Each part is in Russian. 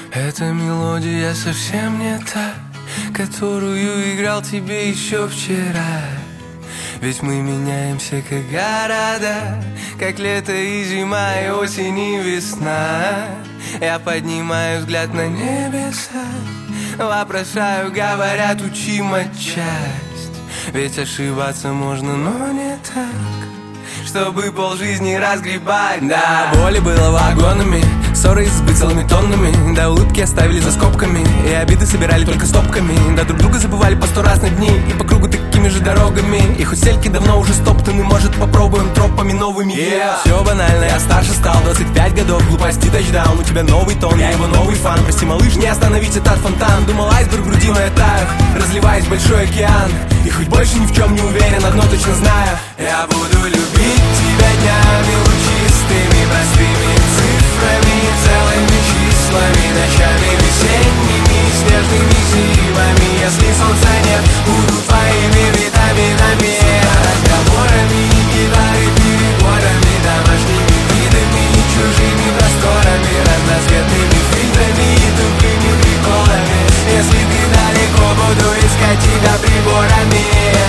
Эта мелодия совсем не та, которую играл тебе еще вчера. Ведь мы меняемся как города, как лето и зима, и осень и весна. Я поднимаю взгляд на небеса, вопрошаю, говорят, учи матчасть. Ведь ошибаться можно, но не так, чтобы полжизни разгребать. Да, боли было вагонами, ссоры избы целыми тоннами. Да, улыбки оставили за скобками, и обиды собирали только стопками. Да, друг друга забывали по 100 раз на дни, и по кругу такими же дорогами. И хоть стельки давно уже стоптаны, может попробуем тропами новыми. Все банально, я старше стал, 25 годов, глупости тачдаун. У тебя новый тон, я его новый фан. Прости, малыш, не остановить этот фонтан. Думал, айсберг в груди, но я таю, разливаясь в большой океан. И хоть больше ни в чем не уверен, одно точно знаю: я буду любить тебя днями лучистыми, простыми цифрами, целыми числами, ночами весенними, снежными зимами. Если солнца нет, буду твоими витаминами, разговорами, гитары, переборами, домашними видами, чужими просторами, разноцветными фильтрами и тупыми приколами. Если ты далеко, буду искать тебя приборами.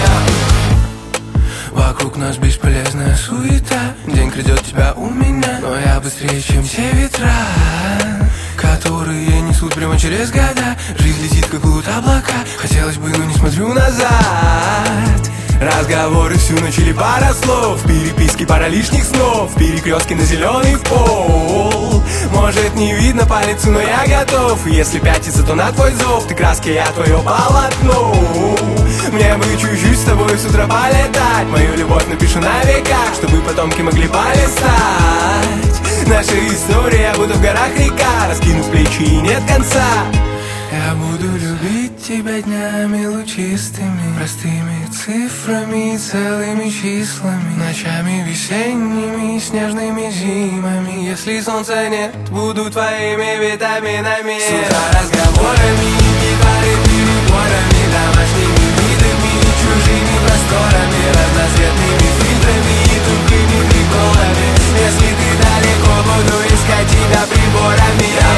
Вокруг нас бесполезная суета, день крадет тебя у меня, но я быстрее, чем все ветра, которые несут прямо через года. Жизнь летит, как плывут облака, хотелось бы, но не смотрю назад. Разговоры всю ночь или пара слов, переписки, пара лишних снов, перекрестки на зеленый пол. Может, не видно по лицу, но я готов. Если пятиться, то на твой зов, ты краски, я твое полотно. Мне бы чуть-чуть с тобой с утра полетать, мою любовь напишу на веках, чтобы потомки могли полистать. Наша история, будто в горах река, раскинув плечи и нет конца. Я буду любить тебя днями лучистыми, простыми цифрами, целыми числами, ночами весенними, снежными зимами. Если солнца нет, буду твоими витаминами. С утра разговорами, гитары, переборами, домашними видами, чужими просторами, разноцветными фильтрами и тупыми приколами. Если ты далеко, буду искать тебя приборами.